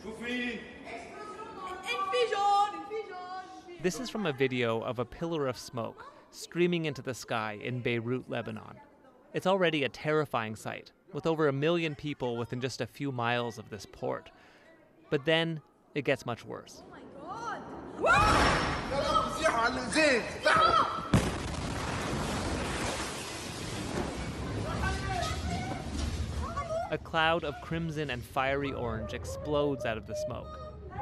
This is from a video of a pillar of smoke streaming into the sky in Beirut, Lebanon. It's already a terrifying sight, with over 1 million people within just a few miles of this port. But then it gets much worse. Oh my God! A cloud of crimson and fiery orange explodes out of the smoke.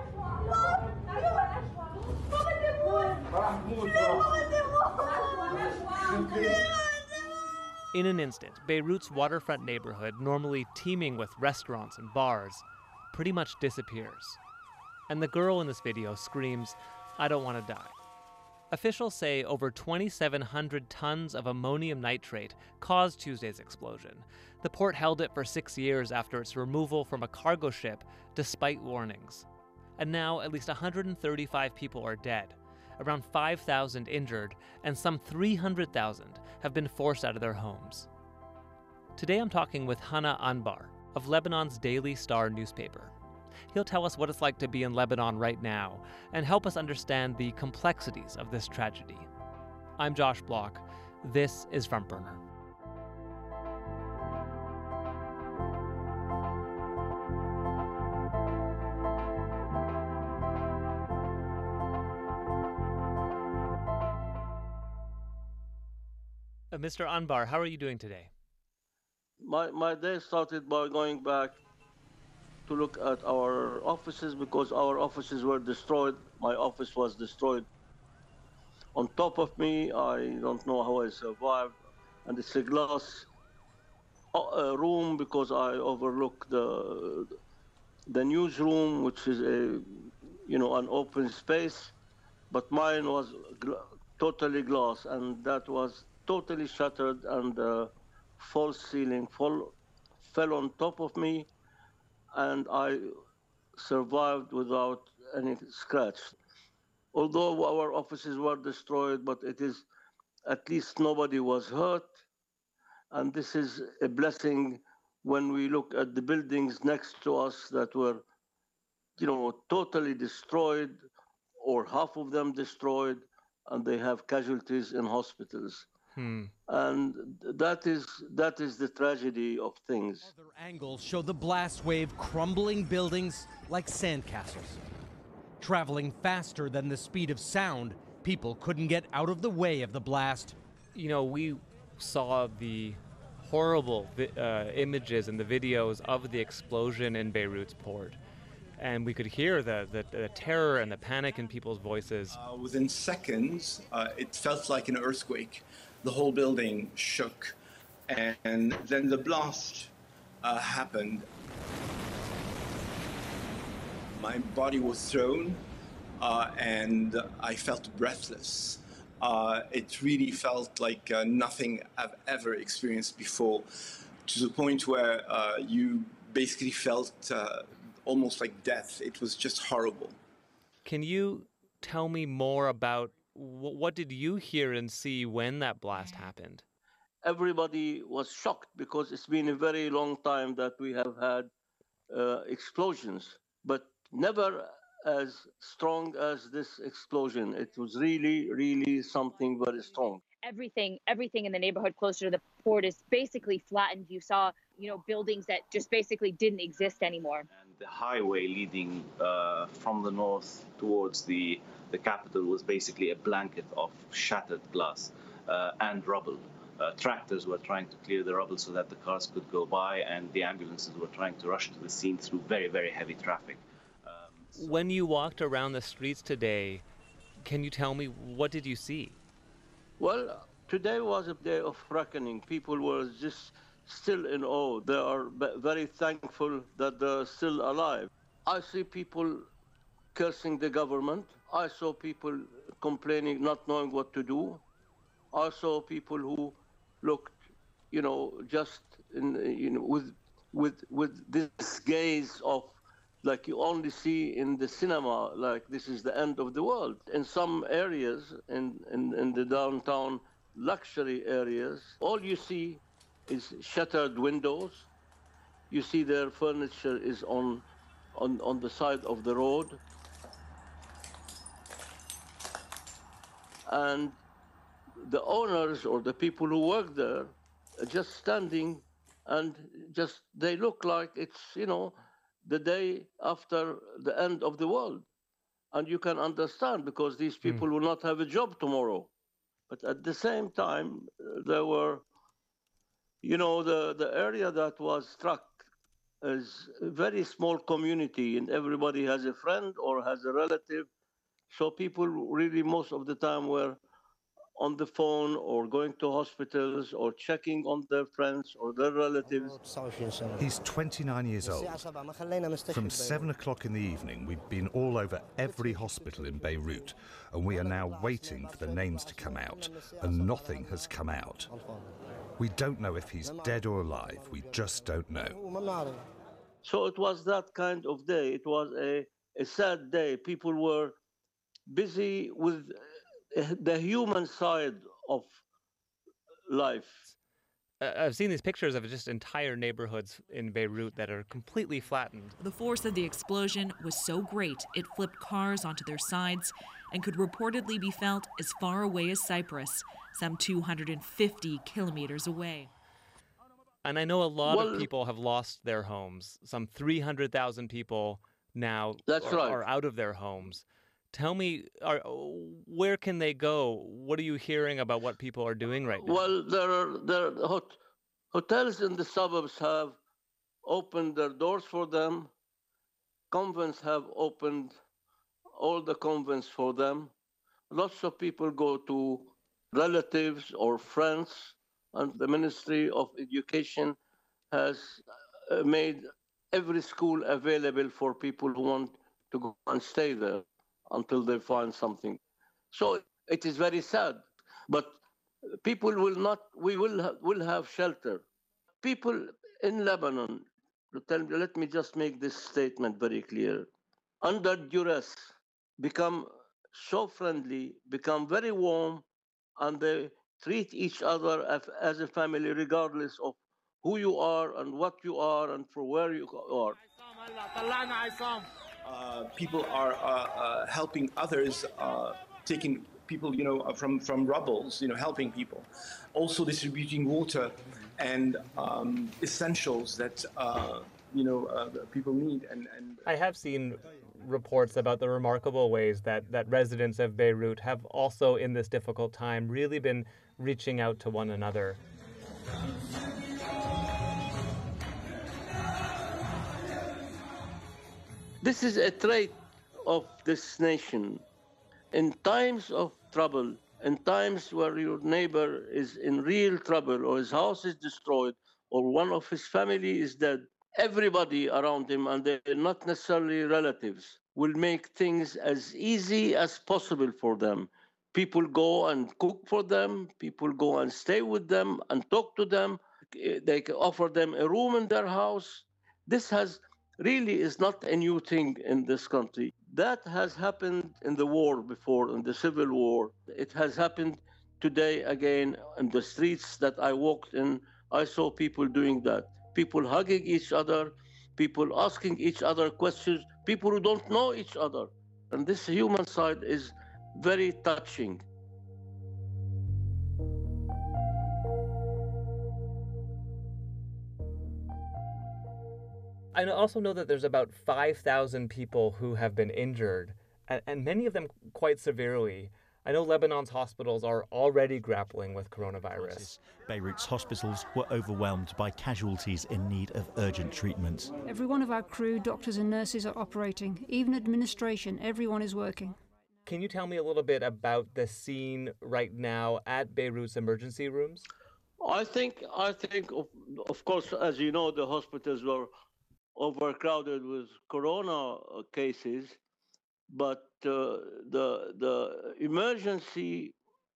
In an instant, Beirut's waterfront neighborhood, normally teeming with restaurants and bars, pretty much disappears. And the girl in this video screams, "I don't want to die." Officials say over 2,700 tons of ammonium nitrate caused Tuesday's explosion. The port held it for 6 years after its removal from a cargo ship, despite warnings. And now at least 135 people are dead, around 5,000 injured, and some 300,000 have been forced out of their homes. Today I'm talking with Hana Anbar of Lebanon's Daily Star newspaper. He'll tell us what it's like to be in Lebanon right now and help us understand the complexities of this tragedy. I'm Josh Block. This is Front Burner. Mr. Anbar, how are you doing today? My day started by going back to look at our offices because our offices were destroyed. My office was destroyed. On top of me, I don't know how I survived. And it's a glass room because I overlook the newsroom, which is an open space. But mine was totally glass, and that was totally shattered, and the false ceiling fell on top of me, and I survived without any scratch. Although our offices were destroyed, but at least nobody was hurt. And this is a blessing when we look at the buildings next to us that were, totally destroyed, or half of them destroyed, and they have casualties in hospitals. And that is the tragedy of things. Other angles show the blast wave crumbling buildings like sandcastles. Traveling faster than the speed of sound, people couldn't get out of the way of the blast. We saw the horrible images and the videos of the explosion in Beirut's port. And we could hear the terror and the panic in people's voices. Within seconds, it felt like an earthquake. The whole building shook, and then the blast happened. My body was thrown, and I felt breathless. It really felt like nothing I've ever experienced before, to the point where you basically felt almost like death. It was just horrible. Can you tell me more about what did you hear and see when that blast happened? Everybody was shocked because it's been a very long time that we have had explosions, but never as strong as this explosion. It was really, really something very strong. Everything in the neighborhood closer to the port is basically flattened. You saw, buildings that just basically didn't exist anymore. And the highway leading from the north towards the capital was basically a blanket of shattered glass and rubble. Tractors were trying to clear the rubble so that the cars could go by, and the ambulances were trying to rush to the scene through very, very heavy traffic. When you walked around the streets today, can you tell me, what did you see? Well, today was a day of reckoning. People were just still in awe. They are very thankful that they're still alive. I see people cursing the government. I saw people complaining, not knowing what to do. I saw people who looked, just with this gaze of, like you only see in the cinema, like this is the end of the world. In some areas, in the downtown luxury areas, all you see is shattered windows. You see their furniture is on on the side of the road. And the owners or the people who work there are just standing and just, they look like it's, the day after the end of the world. And you can understand, because these people will not have a job tomorrow. But at the same time, there were, the area that was struck is a very small community, and everybody has a friend or has a relative. So people really most of the time were on the phone or going to hospitals or checking on their friends or their relatives. He's 29 years old. From 7 o'clock in the evening, we've been all over every hospital in Beirut, and we are now waiting for the names to come out, and nothing has come out. We don't know if he's dead or alive. We just don't know. So it was that kind of day. It was a sad day. People were busy with the human side of life. I've seen these pictures of just entire neighborhoods in Beirut that are completely flattened. The force of the explosion was so great it flipped cars onto their sides and could reportedly be felt as far away as Cyprus, some 250 kilometers away. And I know a lot of people have lost their homes. Some 300,000 people now are out of their homes. Tell me, where can they go? What are you hearing about what people are doing right now? Well, there are hotels in the suburbs have opened their doors for them. Convents have opened all the convents for them. Lots of people go to relatives or friends, and the Ministry of Education has made every school available for people who want to go and stay there until they find something. So it is very sad, but people will have shelter. People in Lebanon, let me just make this statement very clear. Under duress, become so friendly, become very warm, and they treat each other as a family, regardless of who you are and what you are and for where you are. People are helping others, taking people, from rubbles, helping people. Also distributing water and essentials that, people need. And I have seen reports about the remarkable ways that residents of Beirut have also, in this difficult time, really been reaching out to one another. This is a trait of this nation. In times of trouble, in times where your neighbor is in real trouble or his house is destroyed or one of his family is dead, everybody around him, and they're not necessarily relatives, will make things as easy as possible for them. People go and cook for them. People go and stay with them and talk to them. They can offer them a room in their house. This really is not a new thing in this country. That has happened in the war before, in the Civil War. It has happened today again in the streets that I walked in. I saw people doing that. People hugging each other, people asking each other questions, people who don't know each other. And this human side is very touching. I also know that there's about 5,000 people who have been injured, and many of them quite severely. I know Lebanon's hospitals are already grappling with coronavirus. Beirut's hospitals were overwhelmed by casualties in need of urgent treatment. Every one of our crew, doctors and nurses are operating. Even administration, everyone is working. Can you tell me a little bit about the scene right now at Beirut's emergency rooms? I think, of course, as you know, the hospitals were overcrowded with corona cases, but the emergency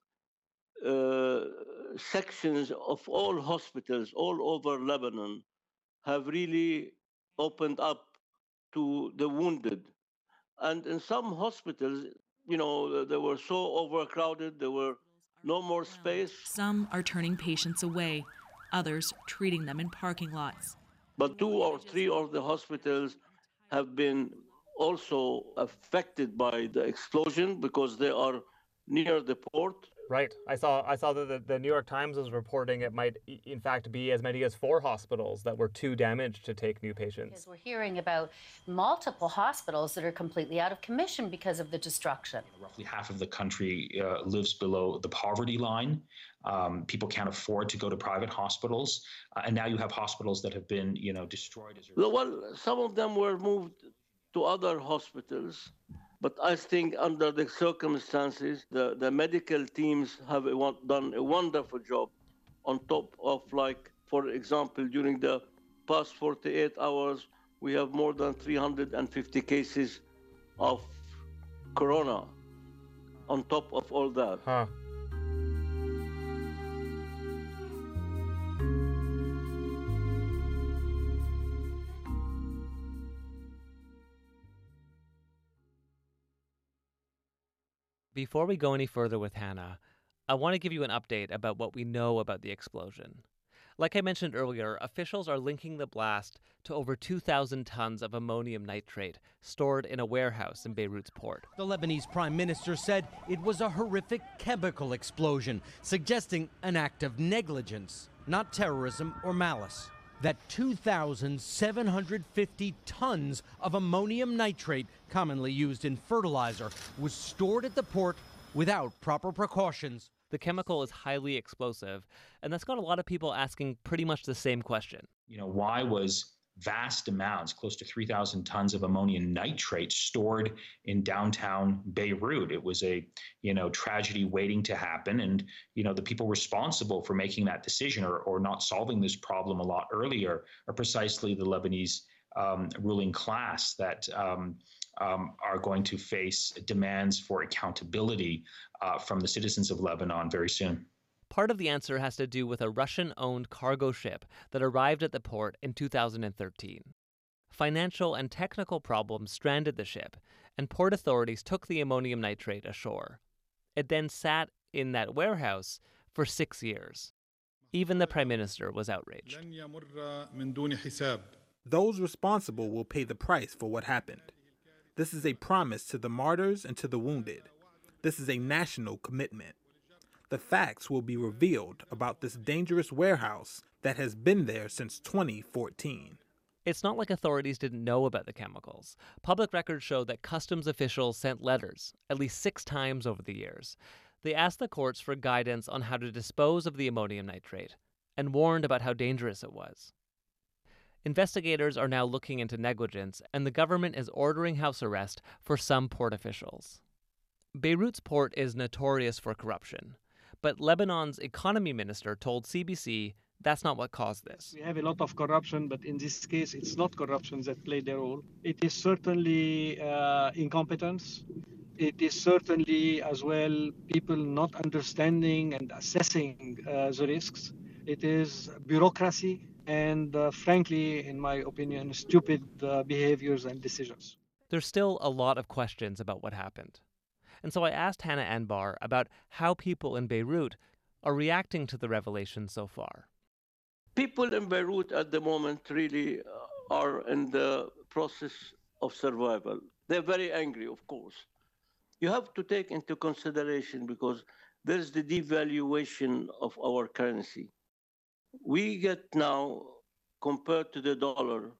sections of all hospitals all over Lebanon have really opened up to the wounded. And in some hospitals, they were so overcrowded, there were no more space. Some are turning patients away, others treating them in parking lots. But 2 or 3 of the hospitals have been also affected by the explosion because they are near the port. Right. I saw that the New York Times was reporting it might, in fact, be as many as 4 hospitals that were too damaged to take new patients. Because we're hearing about multiple hospitals that are completely out of commission because of the destruction. Roughly half of the country lives below the poverty line. People can't afford to go to private hospitals, and now you have hospitals that have been, destroyed. Well, some of them were moved to other hospitals. But I think under the circumstances, the medical teams have done a wonderful job on top of, like, for example, during the past 48 hours, we have more than 350 cases of corona on top of all that. Huh. Before we go any further with Hannah, I want to give you an update about what we know about the explosion. Like I mentioned earlier, officials are linking the blast to over 2,000 tons of ammonium nitrate stored in a warehouse in Beirut's port. The Lebanese prime minister said it was a horrific chemical explosion, suggesting an act of negligence, not terrorism or malice. That 2,750 tons of ammonium nitrate, commonly used in fertilizer, was stored at the port without proper precautions. The chemical is highly explosive, and that's got a lot of people asking pretty much the same question. Why was vast amounts, close to 3,000 tons of ammonium nitrate stored in downtown Beirut? It was a, tragedy waiting to happen. And, the people responsible for making that decision or not solving this problem a lot earlier are precisely the Lebanese ruling class that are going to face demands for accountability from the citizens of Lebanon very soon. Part of the answer has to do with a Russian-owned cargo ship that arrived at the port in 2013. Financial and technical problems stranded the ship, and port authorities took the ammonium nitrate ashore. It then sat in that warehouse for 6 years. Even the prime minister was outraged. Those responsible will pay the price for what happened. This is a promise to the martyrs and to the wounded. This is a national commitment. The facts will be revealed about this dangerous warehouse that has been there since 2014. It's not like authorities didn't know about the chemicals. Public records show that customs officials sent letters at least 6 times over the years. They asked the courts for guidance on how to dispose of the ammonium nitrate and warned about how dangerous it was. Investigators are now looking into negligence, and the government is ordering house arrest for some port officials. Beirut's port is notorious for corruption. But Lebanon's economy minister told CBC that's not what caused this. We have a lot of corruption, but in this case, it's not corruption that played a role. It is certainly incompetence. It is certainly as well people not understanding and assessing the risks. It is bureaucracy and, frankly, in my opinion, stupid behaviors and decisions. There's still a lot of questions about what happened. And so I asked Hannah Anbar about how people in Beirut are reacting to the revelation so far. People in Beirut at the moment really are in the process of survival. They're very angry, of course. You have to take into consideration because there's the devaluation of our currency. We get now, compared to the dollar,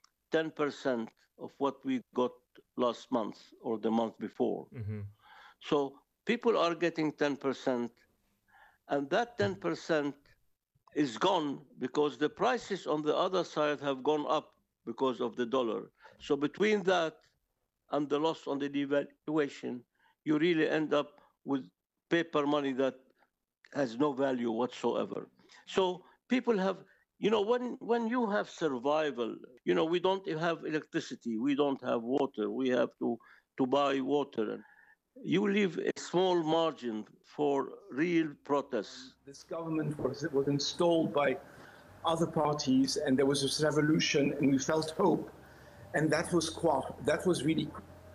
10% of what we got last month or the month before. Mm-hmm. So people are getting 10%, and that 10% is gone because the prices on the other side have gone up because of the dollar. So between that and the loss on the devaluation, you really end up with paper money that has no value whatsoever. So people have, when you have survival, we don't have electricity, we don't have water, we have to buy water. You leave a small margin for real protests. This government was installed by other parties, and there was this revolution, and we felt hope, and that was really,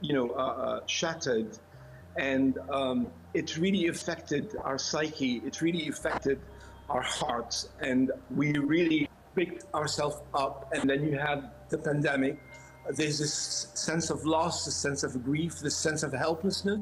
shattered, and it really affected our psyche. It really affected our hearts, and we really picked ourselves up. And then you had the pandemic, There's this sense of loss, this sense of grief, this sense of helplessness.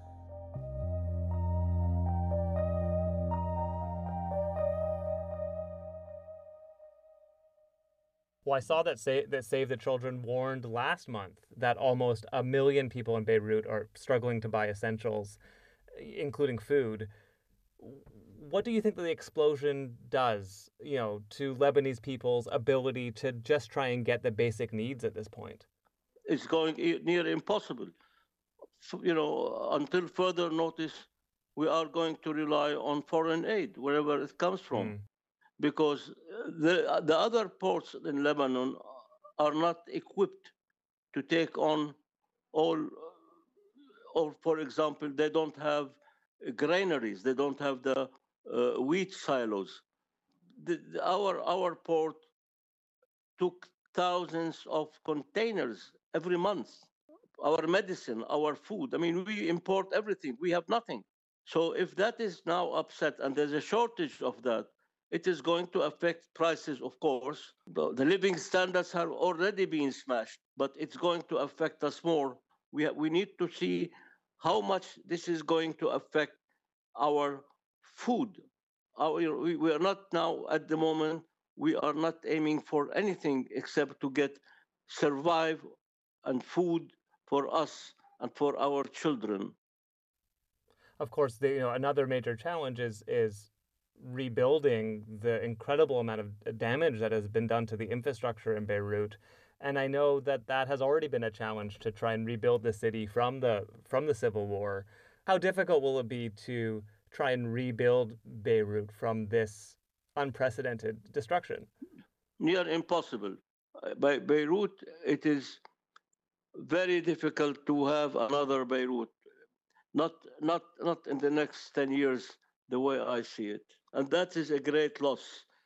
Well, I saw that Save the Children warned last month that almost 1 million people in Beirut are struggling to buy essentials, including food. What do you think that the explosion does, to Lebanese people's ability to just try and get the basic needs at this point? It's going near impossible. Until further notice, we are going to rely on foreign aid, wherever it comes from. Because the other ports in Lebanon are not equipped to take on all, or for example, they don't have granaries, they don't have the wheat silos. Our port took thousands of containers every month. Our medicine, our food, we import everything, we have nothing. So if that is now upset and there's a shortage of that, it is going to affect prices, of course. The living standards have already been smashed, but it's going to affect us more. We need to see how much this is going to affect our food. We are not now, at the moment, we are not aiming for anything except to survive and food for us and for our children. Of course, another major challenge is rebuilding the incredible amount of damage that has been done to the infrastructure in Beirut. And I know that has already been a challenge to try and rebuild the city from the civil war. How difficult will it be to try and rebuild Beirut from this unprecedented destruction? Near impossible. By Beirut, it is very difficult to have another Beirut. Not in the next 10 years, the way I see it. And that is a great loss.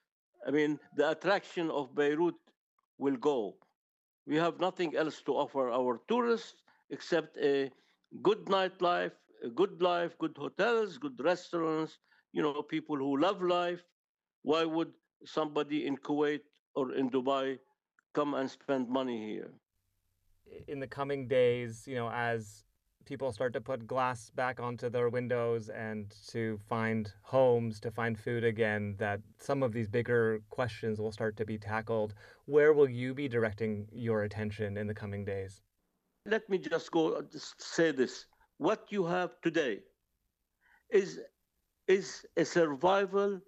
The attraction of Beirut will go. We have nothing else to offer our tourists except a good nightlife, good hotels, good restaurants, people who love life. Why would somebody in Kuwait or in Dubai come and spend money here? In the coming days, as people start to put glass back onto their windows and to find homes, to find food again, that some of these bigger questions will start to be tackled. Where will you be directing your attention in the coming days? Let me just say this. What you have today is a survival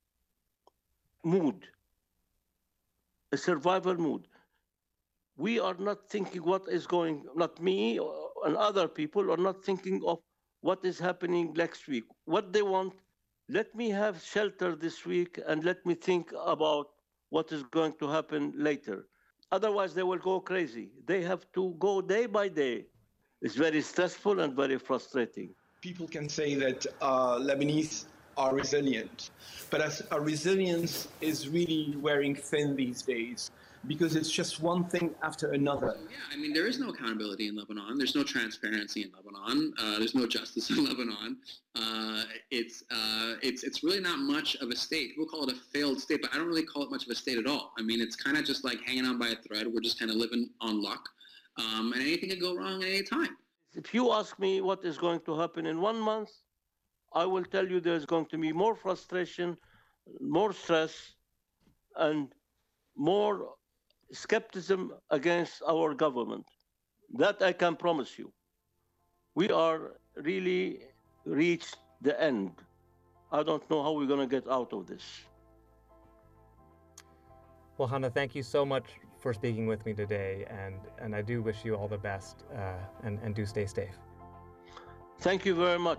mood. A survival mood. We are not thinking not me and other people are not thinking of what is happening next week. What they want, let me have shelter this week and let me think about what is going to happen later. Otherwise, they will go crazy. They have to go day by day. It's very stressful and very frustrating. People can say that Lebanese are resilient, but our resilience is really wearing thin these days, because it's just one thing after another. Yeah, there is no accountability in Lebanon. There's no transparency in Lebanon. There's no justice in Lebanon. It's really not much of a state. People call it a failed state, but I don't really call it much of a state at all. It's kind of just like hanging on by a thread. We're just kind of living on luck, and anything can go wrong at any time. If you ask me what is going to happen in 1 month, I will tell you there's going to be more frustration, more stress, and more skepticism against our government. That I can promise you. We are really reached the end. I don't know how we're going to get out of this. Well, Hannah, thank you so much for speaking with me today, and I do wish you all the best, and do stay safe. Thank you very much.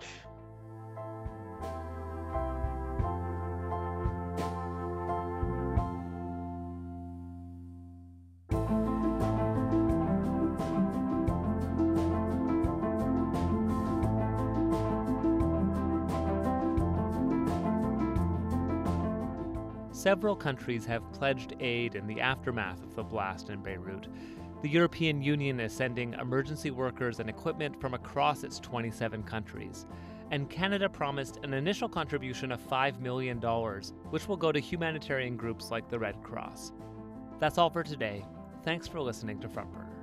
Several countries have pledged aid in the aftermath of the blast in Beirut. The European Union is sending emergency workers and equipment from across its 27 countries. And Canada promised an initial contribution of $5 million, which will go to humanitarian groups like the Red Cross. That's all for today. Thanks for listening to Front Burner.